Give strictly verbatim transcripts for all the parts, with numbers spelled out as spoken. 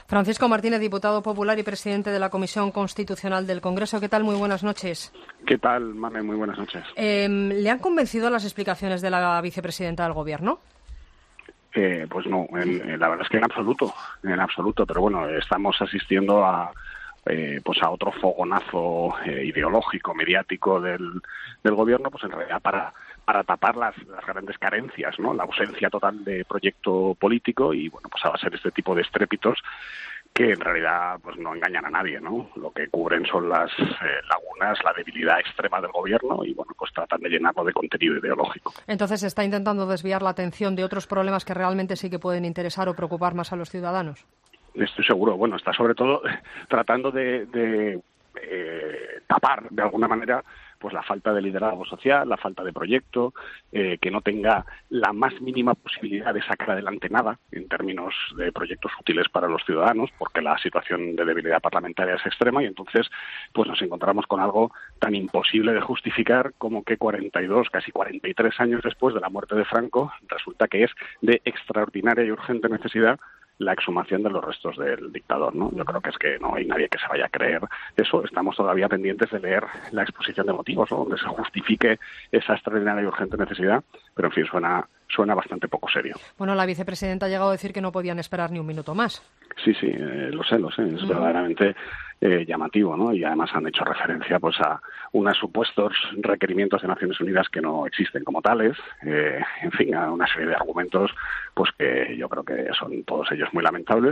Francisco Martínez, diputado popular y presidente de la Comisión Constitucional del Congreso. ¿Qué tal? Muy buenas noches. ¿Qué tal, Mane? Muy buenas noches. Eh, ¿Le han convencido las explicaciones de la vicepresidenta del Gobierno? Eh, pues no, en, en, la verdad es que en absoluto, en absoluto. Pero bueno, estamos asistiendo a eh, pues a otro fogonazo eh, ideológico, mediático del, del Gobierno, pues en realidad para para tapar las, las grandes carencias, ¿no? La ausencia total de proyecto político y, bueno, pues va a ser este tipo de estrépitos que en realidad pues no engañan a nadie, ¿no? Lo que cubren son las eh, lagunas, la debilidad extrema del Gobierno y, bueno, pues tratan de llenarlo de contenido ideológico. Entonces, ¿está intentando desviar la atención de otros problemas que realmente sí que pueden interesar o preocupar más a los ciudadanos? Estoy seguro. Bueno, está sobre todo tratando de, de eh, tapar, de alguna manera, pues la falta de liderazgo social, la falta de proyecto, eh, que no tenga la más mínima posibilidad de sacar adelante nada en términos de proyectos útiles para los ciudadanos, porque la situación de debilidad parlamentaria es extrema y entonces pues nos encontramos con algo tan imposible de justificar como que cuarenta y dos, casi cuarenta y tres años después de la muerte de Franco, resulta que es de extraordinaria y urgente necesidad la exhumación de los restos del dictador, ¿no? Yo creo que es que no hay nadie que se vaya a creer eso. Estamos todavía pendientes de leer la exposición de motivos, ¿no? Donde se justifique esa extraordinaria y urgente necesidad, pero en fin, suena suena bastante poco serio. Bueno, la vicepresidenta ha llegado a decir que no podían esperar ni un minuto más. Sí, sí, eh, lo sé, lo sé. Es uh-huh. verdaderamente eh, llamativo, ¿no? Y además han hecho referencia pues a unos supuestos requerimientos de Naciones Unidas que no existen como tales, eh, en fin, a una serie de argumentos pues que yo creo que son todos ellos muy lamentables.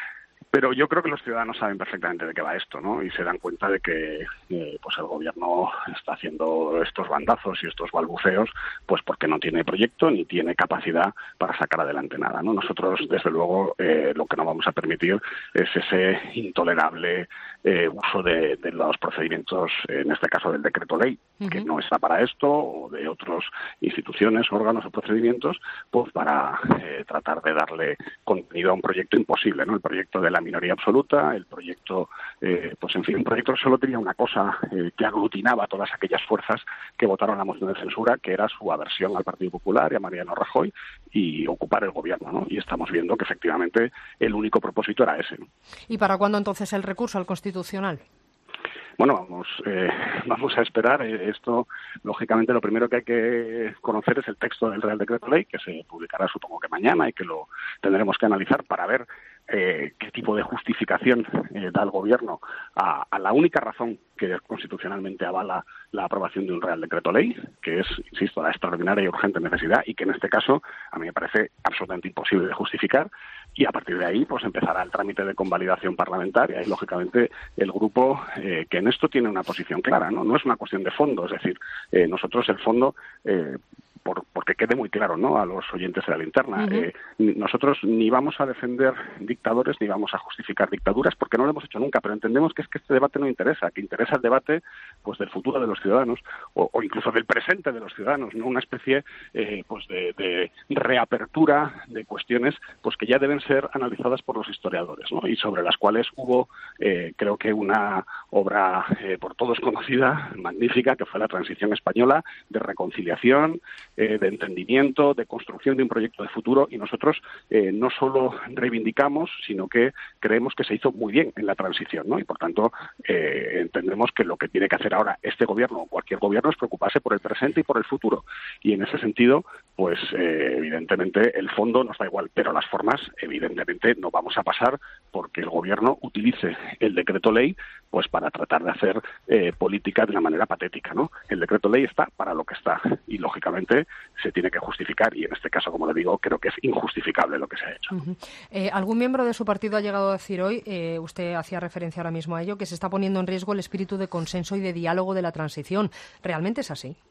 Pero yo creo que los ciudadanos saben perfectamente de qué va esto, ¿no? Y se dan cuenta de que eh, pues el Gobierno está haciendo estos bandazos y estos balbuceos pues porque no tiene proyecto ni tiene capacidad para sacar adelante nada, ¿no? Nosotros, desde luego, eh, lo que no vamos a permitir es ese intolerable eh, uso de, de los procedimientos, en este caso del decreto ley, uh-huh. que no está para esto, o de otras instituciones, órganos o procedimientos, pues para eh, tratar de darle contenido a un proyecto imposible, ¿no? El proyecto de la minoría absoluta, el proyecto, eh, pues en fin, un proyecto que solo tenía una cosa, eh, que aglutinaba a todas aquellas fuerzas que votaron la moción de censura, que era su aversión al Partido Popular y a Mariano Rajoy y ocupar el Gobierno, ¿no? Y estamos viendo que efectivamente el único propósito era ese, ¿no? ¿Y para cuándo entonces el recurso al Constitucional? Bueno, vamos, eh, vamos a esperar. Esto, lógicamente, lo primero que hay que conocer es el texto del Real Decreto Ley, que se publicará, supongo que mañana, y que lo tendremos que analizar para ver eh, qué tipo de justificación eh, da el Gobierno a, a la única razón que constitucionalmente avala la aprobación de un Real Decreto Ley, que es, insisto, la extraordinaria y urgente necesidad, y que en este caso a mí me parece absolutamente imposible de justificar. Y a partir de ahí, pues empezará el trámite de convalidación parlamentaria y, lógicamente, el grupo eh, que en esto tiene una posición clara, ¿no? No es una cuestión de fondo, es decir, eh, nosotros el fondo, eh, por, porque quede muy claro, ¿no?, a los oyentes de la linterna, uh-huh. eh, nosotros ni vamos a defender dictadores ni vamos a justificar dictaduras porque no lo hemos hecho nunca, pero entendemos que es que este debate no interesa, que interesa el debate pues del futuro de los ciudadanos o, o incluso del presente de los ciudadanos, no una especie eh, pues de, de reapertura de cuestiones pues que ya deben ser analizadas por los historiadores, ¿no? Y sobre las cuales hubo eh, creo que una obra eh, por todos conocida, magnífica, que fue la Transición Española, de reconciliación, eh, de entendimiento, de construcción de un proyecto de futuro, y nosotros eh, no solo reivindicamos, sino que creemos que se hizo muy bien en la transición, ¿no? Y por tanto eh, entendemos que lo que tiene que hacer ahora este gobierno o cualquier gobierno es preocuparse por el presente y por el futuro, y en ese sentido pues eh, evidentemente el fondo nos da igual, pero las formas evidentemente no vamos a pasar porque el gobierno utilice el decreto ley pues para tratar de hacer eh, política de una manera patética, ¿no? El decreto ley está para lo que está y lógicamente se tiene que justificar, y en este caso, como le digo, creo que es injustificable lo que se ha hecho. Uh-huh. Eh, ¿Algún miembro de su partido ha llegado a decir hoy, eh, usted hacía referencia ahora mismo a ello, que se está poniendo en riesgo el espíritu de consenso y de diálogo de la transición? ¿Realmente es así?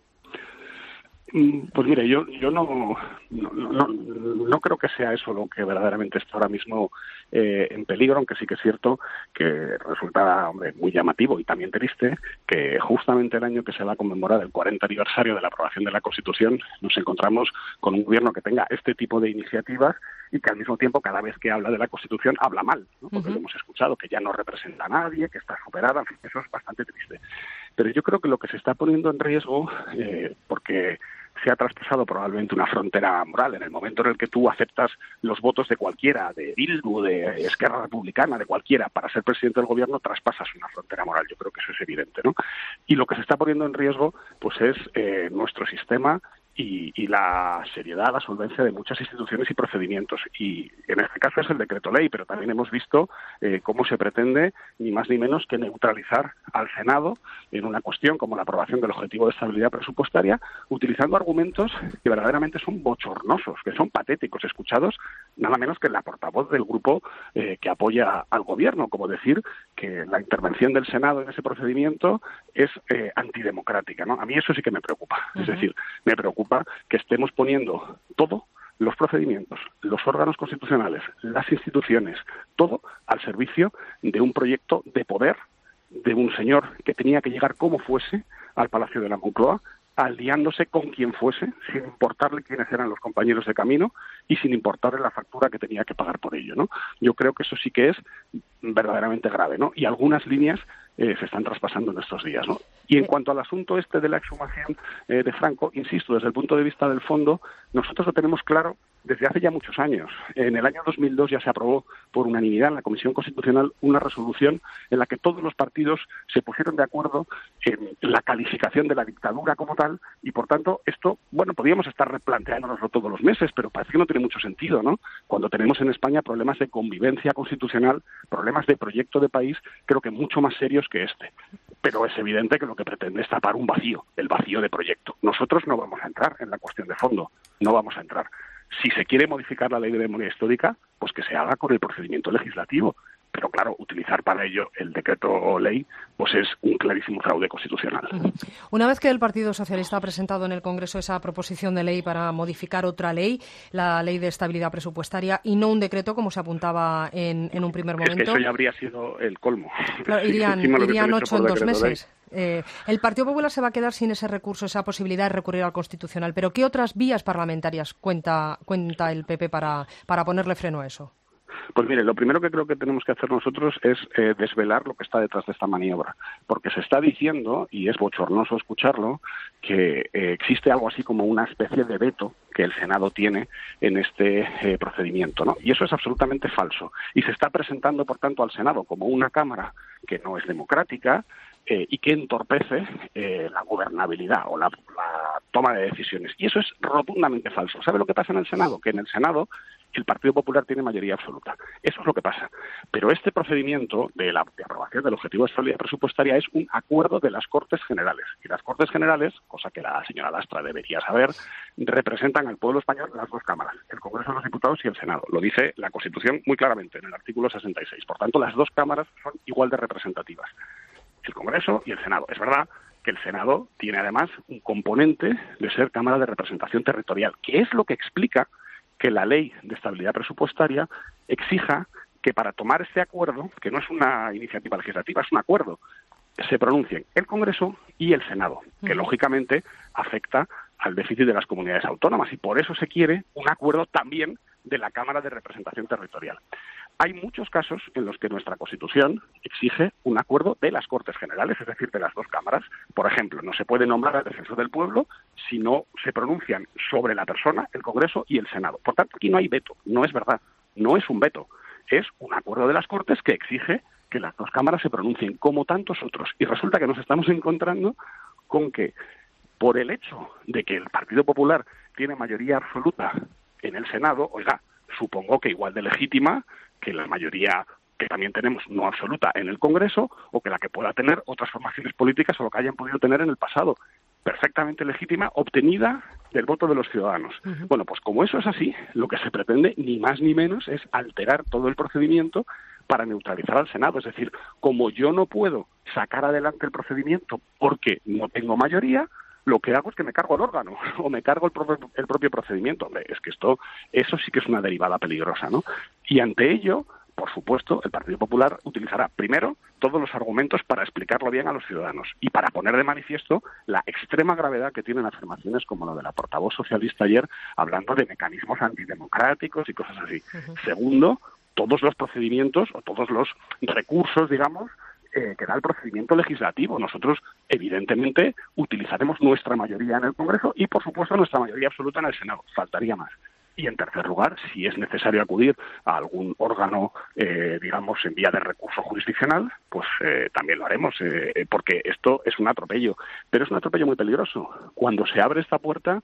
Pues mire, yo yo no no, no no creo que sea eso lo que verdaderamente está ahora mismo eh, en peligro, aunque sí que es cierto que resulta, hombre, muy llamativo y también triste que justamente el año que se va a conmemorar el cuarenta aniversario de la aprobación de la Constitución nos encontramos con un gobierno que tenga este tipo de iniciativas y que al mismo tiempo cada vez que habla de la Constitución habla mal, ¿no? Porque uh-huh. lo hemos escuchado, que ya no representa a nadie, que está superada, en fin, eso es bastante triste. Pero yo creo que lo que se está poniendo en riesgo, eh, porque se ha traspasado probablemente una frontera moral. En el momento en el que tú aceptas los votos de cualquiera, de Bildu, de Esquerra Republicana, de cualquiera, para ser presidente del gobierno, traspasas una frontera moral. Yo creo que eso es evidente, ¿no? Y lo que se está poniendo en riesgo, pues es eh, nuestro sistema y, y la seriedad, la solvencia de muchas instituciones y procedimientos. Y en este caso es el decreto ley, pero también hemos visto eh, cómo se pretende, ni más ni menos que neutralizar al Senado en una cuestión como la aprobación del objetivo de estabilidad presupuestaria, utilizando argumentos que verdaderamente son bochornosos, que son patéticos, escuchados nada menos que la portavoz del grupo eh, que apoya al gobierno, como decir que la intervención del Senado en ese procedimiento es eh, antidemocrática, ¿no? A mí eso sí que me preocupa. Uh-huh. Es decir, me preocupa que estemos poniendo todo, los procedimientos, los órganos constitucionales, las instituciones, todo al servicio de un proyecto de poder de un señor que tenía que llegar como fuese al Palacio de la Moncloa, aliándose con quien fuese, sin importarle quiénes eran los compañeros de camino y sin importarle la factura que tenía que pagar por ello, ¿no? Yo creo que eso sí que es verdaderamente grave, ¿no? Y algunas líneas eh, se están traspasando en estos días, ¿no? Y en cuanto al asunto este de la exhumación eh, de Franco, insisto, desde el punto de vista del fondo, nosotros lo tenemos claro desde hace ya muchos años. En el año dos mil dos ya se aprobó por unanimidad en la Comisión Constitucional una resolución en la que todos los partidos se pusieron de acuerdo en la calificación de la dictadura como tal y, por tanto, esto, bueno, podríamos estar replanteándonoslo todos los meses, pero parece que no tiene mucho sentido, ¿no? Cuando tenemos en España problemas de convivencia constitucional, problemas de proyecto de país, creo que mucho más serios que este. Pero es evidente que lo que pretende es tapar un vacío, el vacío de proyecto. Nosotros no vamos a entrar en la cuestión de fondo, no vamos a entrar. Si se quiere modificar la ley de memoria histórica, pues que se haga con el procedimiento legislativo. Pero claro, utilizar para ello el decreto ley pues es un clarísimo fraude constitucional. Una vez que el Partido Socialista ha presentado en el Congreso esa proposición de ley para modificar otra ley, la Ley de Estabilidad Presupuestaria, y no un decreto, como se apuntaba en, en un primer momento... Es que eso ya habría sido el colmo. Claro, irían, irían ocho en dos meses. Eh, el Partido Popular se va a quedar sin ese recurso, esa posibilidad de recurrir al Constitucional. ¿Pero qué otras vías parlamentarias cuenta, cuenta el P P para, para ponerle freno a eso? Pues mire, lo primero que creo que tenemos que hacer nosotros es eh, desvelar lo que está detrás de esta maniobra, porque se está diciendo, y es bochornoso escucharlo, que eh, existe algo así como una especie de veto que el Senado tiene en este eh, procedimiento, ¿no? Y eso es absolutamente falso. Y se está presentando, por tanto, al Senado como una Cámara que no es democrática, Eh, y que entorpece eh, la gobernabilidad o la, la toma de decisiones. Y eso es rotundamente falso. ¿Sabe lo que pasa en el Senado? Que en el Senado el Partido Popular tiene mayoría absoluta. Eso es lo que pasa. Pero este procedimiento de la de aprobación del objetivo de estabilidad presupuestaria es un acuerdo de las Cortes Generales. Y las Cortes Generales, cosa que la señora Lastra debería saber, representan al pueblo español las dos cámaras, el Congreso de los Diputados y el Senado. Lo dice la Constitución muy claramente en el artículo sesenta y seis. Por tanto, las dos cámaras son igual de representativas, el Congreso y el Senado. Es verdad que el Senado tiene además un componente de ser Cámara de Representación Territorial, que es lo que explica que la Ley de Estabilidad Presupuestaria exija que para tomar este acuerdo, que no es una iniciativa legislativa, es un acuerdo, se pronuncien el Congreso y el Senado, que lógicamente afecta al déficit de las comunidades autónomas, y por eso se quiere un acuerdo también de la Cámara de Representación Territorial. Hay muchos casos en los que nuestra Constitución exige un acuerdo de las Cortes Generales, es decir, de las dos cámaras. Por ejemplo, no se puede nombrar al defensor del pueblo si no se pronuncian sobre la persona el Congreso y el Senado. Por tanto, aquí no hay veto, no es verdad, no es un veto, es un acuerdo de las Cortes que exige que las dos cámaras se pronuncien, como tantos otros. Y resulta que nos estamos encontrando con que, por el hecho de que el Partido Popular tiene mayoría absoluta en el Senado, oiga, supongo que igual de legítima que la mayoría que también tenemos no absoluta en el Congreso, o que la que pueda tener otras formaciones políticas o lo que hayan podido tener en el pasado. Perfectamente legítima, obtenida del voto de los ciudadanos. Uh-huh. Bueno, pues como eso es así, lo que se pretende, ni más ni menos, es alterar todo el procedimiento para neutralizar al Senado. Es decir, como yo no puedo sacar adelante el procedimiento porque no tengo mayoría, lo que hago es que me cargo el órgano o me cargo el propio, el propio procedimiento. Hombre, es que esto, eso sí que es una derivada peligrosa, ¿no? Y ante ello, por supuesto, el Partido Popular utilizará primero todos los argumentos para explicarlo bien a los ciudadanos y para poner de manifiesto la extrema gravedad que tienen afirmaciones como la de la portavoz socialista ayer, hablando de mecanismos antidemocráticos y cosas así. Uh-huh. Segundo, todos los procedimientos o todos los recursos, digamos, eh, que da el procedimiento legislativo. Nosotros, evidentemente, utilizaremos nuestra mayoría en el Congreso y, por supuesto, nuestra mayoría absoluta en el Senado. Faltaría más. Y, en tercer lugar, si es necesario acudir a algún órgano, eh, digamos, en vía de recurso jurisdiccional, pues eh, también lo haremos, eh, porque esto es un atropello. Pero es un atropello muy peligroso. Cuando se abre esta puerta,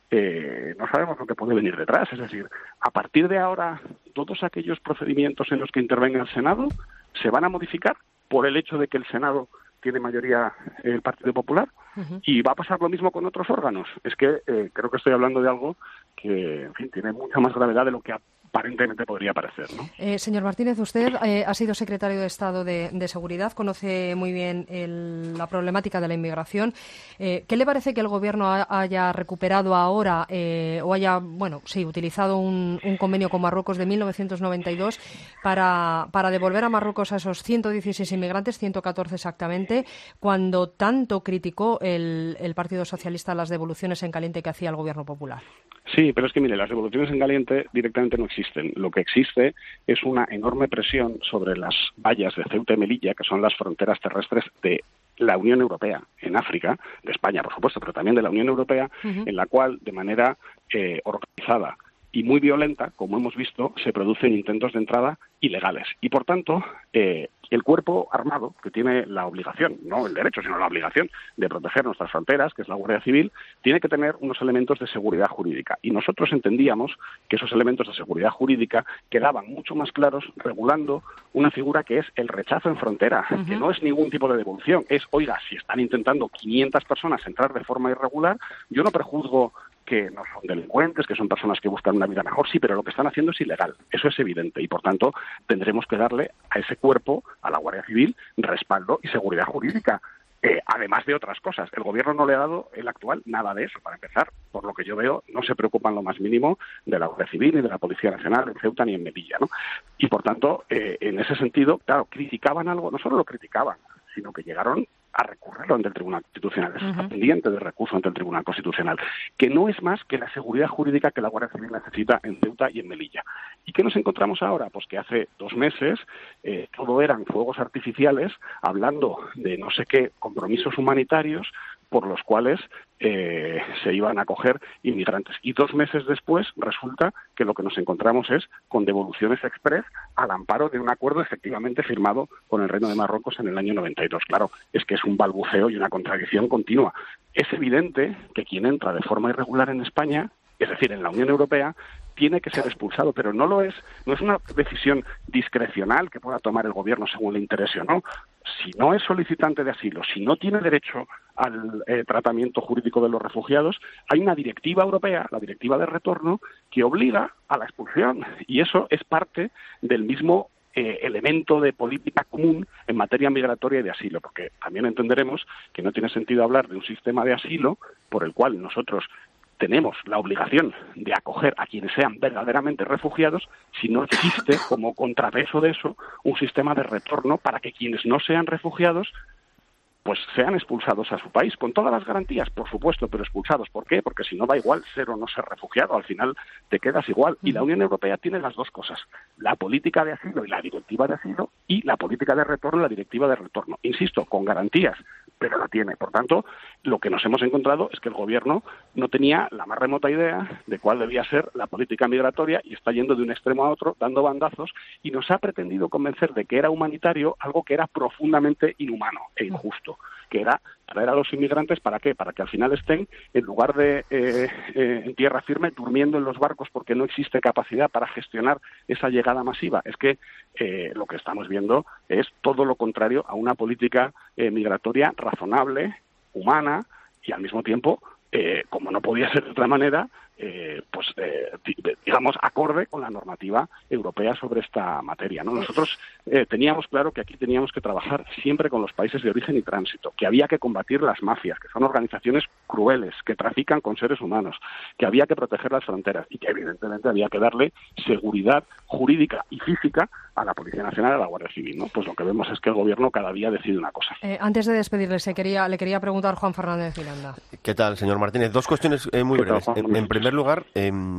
eh, no sabemos lo que puede venir detrás. Es decir, a partir de ahora, todos aquellos procedimientos en los que intervenga el Senado se van a modificar por el hecho de que el Senado tiene mayoría el Partido Popular. Uh-huh. Y va a pasar lo mismo con otros órganos. Es que eh, creo que estoy hablando de algo que, en fin, tiene mucha más gravedad de lo que aparentemente podría parecer, ¿no? Eh, señor Martínez, usted eh, ha sido secretario de Estado de, de Seguridad, conoce muy bien el, la problemática de la inmigración. Eh, ¿Qué le parece que el Gobierno ha, haya recuperado ahora eh, o haya, bueno, sí, utilizado un, un convenio con Marruecos de mil novecientos noventa y dos para, para devolver a Marruecos a esos ciento dieciséis inmigrantes, ciento catorce exactamente, cuando tanto criticó el, el Partido Socialista las devoluciones en caliente que hacía el Gobierno Popular? Sí, pero es que, mire, las devoluciones en caliente directamente no existen. Lo que existe es una enorme presión sobre las vallas de Ceuta y Melilla, que son las fronteras terrestres de la Unión Europea en África, de España, por supuesto, pero también de la Unión Europea, uh-huh. en la cual, de manera eh, organizada y muy violenta, como hemos visto, se producen intentos de entrada ilegales. Y, por tanto, eh, el cuerpo armado, que tiene la obligación, no el derecho, sino la obligación de proteger nuestras fronteras, que es la Guardia Civil, tiene que tener unos elementos de seguridad jurídica. Y nosotros entendíamos que esos elementos de seguridad jurídica quedaban mucho más claros regulando una figura que es el rechazo en frontera, uh-huh. que no es ningún tipo de devolución. Es, oiga, si están intentando quinientas personas entrar de forma irregular, yo no prejuzgo que no son delincuentes, que son personas que buscan una vida mejor, sí, pero lo que están haciendo es ilegal. Eso es evidente y, por tanto, tendremos que darle a ese cuerpo, a la Guardia Civil, respaldo y seguridad jurídica. Eh, además de otras cosas. El Gobierno no le ha dado, el actual, nada de eso. Para empezar, por lo que yo veo, no se preocupan lo más mínimo de la Guardia Civil ni de la Policía Nacional en Ceuta ni en Melilla, ¿no? Y, por tanto, eh, en ese sentido, claro, criticaban algo, no solo lo criticaban, sino que llegaron a recurrirlo ante el Tribunal Constitucional. Eso está uh-huh. pendiente de recurso ante el Tribunal Constitucional, que no es más que la seguridad jurídica que la Guardia Civil necesita en Ceuta y en Melilla. ¿Y qué nos encontramos ahora? Pues que hace dos meses eh, todo eran fuegos artificiales, hablando de no sé qué compromisos humanitarios por los cuales eh, se iban a acoger inmigrantes. Y dos meses después resulta que lo que nos encontramos es con devoluciones express al amparo de un acuerdo efectivamente firmado con el Reino de Marruecos en el año noventa y dos. Claro, es que es un balbuceo y una contradicción continua. Es evidente que quien entra de forma irregular en España, es decir, en la Unión Europea, tiene que ser expulsado, pero no lo es, no es una decisión discrecional que pueda tomar el Gobierno según le interese o no. Si no es solicitante de asilo, si no tiene derecho al eh, tratamiento jurídico de los refugiados, hay una directiva europea, la directiva de retorno, que obliga a la expulsión, y eso es parte del mismo eh, elemento de política común en materia migratoria y de asilo, porque también entenderemos que no tiene sentido hablar de un sistema de asilo por el cual nosotros tenemos la obligación de acoger a quienes sean verdaderamente refugiados si no existe como contrapeso de eso un sistema de retorno para que quienes no sean refugiados pues sean expulsados a su país, con todas las garantías, por supuesto, pero expulsados. ¿Por qué? Porque si no da igual ser o no ser refugiado, al final te quedas igual. Y la Unión Europea tiene las dos cosas, la política de asilo y la directiva de asilo, y la política de retorno y la directiva de retorno. Insisto, con garantías, pero la tiene. Por tanto, lo que nos hemos encontrado es que el Gobierno no tenía la más remota idea de cuál debía ser la política migratoria y está yendo de un extremo a otro, dando bandazos, y nos ha pretendido convencer de que era humanitario algo que era profundamente inhumano e injusto, que era traer a los inmigrantes, ¿para qué? Para que al final estén, en lugar de eh, eh, en tierra firme, durmiendo en los barcos porque no existe capacidad para gestionar esa llegada masiva. Es que eh, lo que estamos viendo es todo lo contrario a una política eh, migratoria razonable, humana y al mismo tiempo, eh, como no podía ser de otra manera, Eh, pues eh, digamos acorde con la normativa europea sobre esta materia, ¿no? Nosotros eh, teníamos claro que aquí teníamos que trabajar siempre con los países de origen y tránsito, que había que combatir las mafias, que son organizaciones crueles, que trafican con seres humanos, que había que proteger las fronteras y que evidentemente había que darle seguridad jurídica y física a la Policía Nacional y a la Guardia Civil, ¿no? Pues lo que vemos es que el Gobierno cada día decide una cosa. Eh, antes de despedirle, se quería, le quería preguntar Juan Fernández Miranda. ¿Qué tal, señor Martínez? Dos cuestiones eh, muy breves. En, en primer lugar, eh,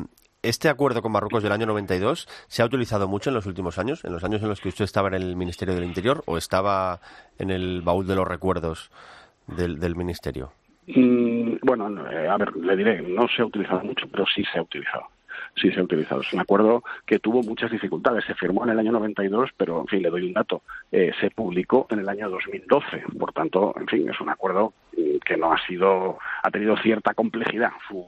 ¿Este acuerdo con Marruecos del año noventa y dos se ha utilizado mucho en los últimos años? ¿En los años en los que usted estaba en el Ministerio del Interior o estaba en el baúl de los recuerdos del, del Ministerio? Mm, bueno, eh, a ver, le diré, no se ha utilizado mucho, pero sí se ha utilizado. Sí se ha utilizado. Es un acuerdo que tuvo muchas dificultades. Se firmó en el año noventa y dos, pero, en fin, le doy un dato. Eh, se publicó en el año dos mil doce. Por tanto, en fin, es un acuerdo que no ha sido, ha tenido cierta complejidad su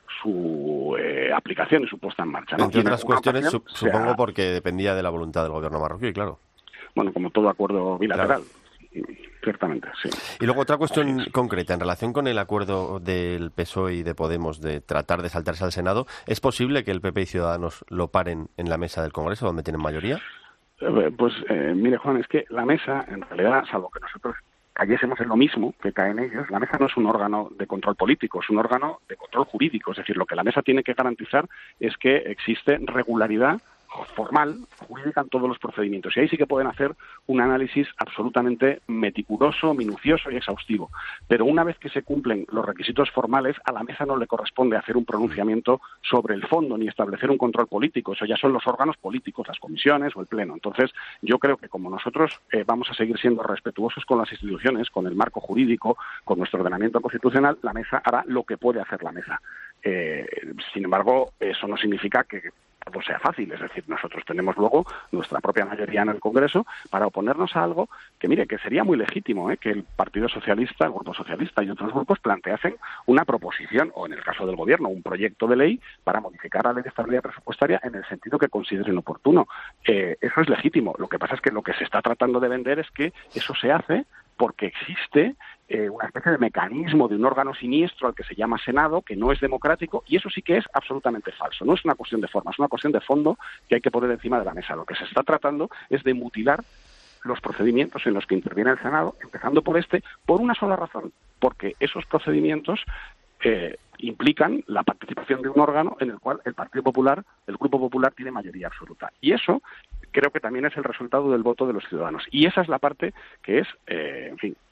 su eh, aplicación y su puesta en marcha, ¿no? Entre otras cuestiones, ocasión, su, supongo sea, porque dependía de la voluntad del gobierno marroquí, claro. Bueno, como todo acuerdo bilateral. Claro. Ciertamente, sí. Y luego otra cuestión concreta, en relación con el acuerdo del P S O E y de Podemos de tratar de saltarse al Senado, ¿es posible que el P P y Ciudadanos lo paren en la mesa del Congreso, donde tienen mayoría? Eh, pues, eh, mire, Juan, es que la mesa, en realidad, salvo que nosotros cayésemos en lo mismo que caen ellos, la mesa no es un órgano de control político, es un órgano de control jurídico. Es decir, lo que la mesa tiene que garantizar es que existe regularidad formal, jurídica en todos los procedimientos. Y ahí sí que pueden hacer un análisis absolutamente meticuloso, minucioso y exhaustivo. Pero una vez que se cumplen los requisitos formales, a la mesa no le corresponde hacer un pronunciamiento sobre el fondo ni establecer un control político. Eso ya son los órganos políticos, las comisiones o el Pleno. Entonces, yo creo que como nosotros eh, vamos a seguir siendo respetuosos con las instituciones, con el marco jurídico, con nuestro ordenamiento constitucional, la mesa hará lo que puede hacer la mesa. Eh, sin embargo, eso no significa que todo sea fácil, es decir, nosotros tenemos luego nuestra propia mayoría en el Congreso para oponernos a algo que, mire, que sería muy legítimo, ¿eh? Que el Partido Socialista, el Grupo Socialista y otros grupos planteasen una proposición, o en el caso del Gobierno, un proyecto de ley para modificar la Ley de Estabilidad Presupuestaria en el sentido que consideren oportuno. Eh, eso es legítimo. Lo que pasa es que lo que se está tratando de vender es que eso se hace porque existe eh, una especie de mecanismo de un órgano siniestro al que se llama Senado, que no es democrático, y eso sí que es absolutamente falso. No es una cuestión de forma, es una cuestión de fondo que hay que poner encima de la mesa. Lo que se está tratando es de mutilar los procedimientos en los que interviene el Senado, empezando por este, por una sola razón, porque esos procedimientos eh, implican la participación de un órgano en el cual el Partido Popular, el Grupo Popular, tiene mayoría absoluta. Y eso creo que también es el resultado del voto de los ciudadanos. Y esa es la parte que es, eh, en fin,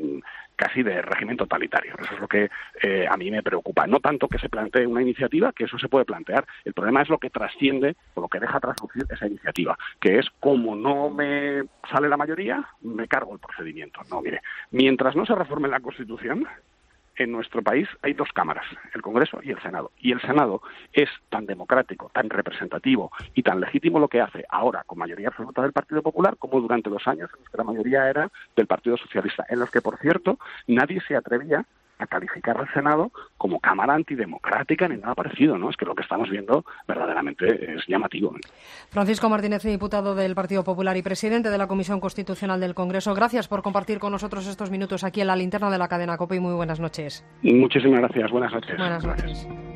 casi de régimen totalitario. Eso es lo que eh, a mí me preocupa. No tanto que se plantee una iniciativa, que eso se puede plantear. El problema es lo que trasciende o lo que deja traslucir esa iniciativa, que es como no me sale la mayoría, me cargo el procedimiento. No, mire, mientras no se reforme la Constitución, en nuestro país hay dos cámaras, el Congreso y el Senado. Y el Senado es tan democrático, tan representativo y tan legítimo lo que hace ahora con mayoría absoluta del Partido Popular como durante los años en los que la mayoría era del Partido Socialista, en los que, por cierto, nadie se atrevía a calificar al Senado como cámara antidemocrática ni nada parecido, ¿no? Es que lo que estamos viendo verdaderamente es llamativo, ¿eh? Francisco Martínez, diputado del Partido Popular y presidente de la Comisión Constitucional del Congreso, gracias por compartir con nosotros estos minutos aquí en la linterna de la cadena COPE y muy buenas noches. Muchísimas gracias, buenas noches. Buenas noches.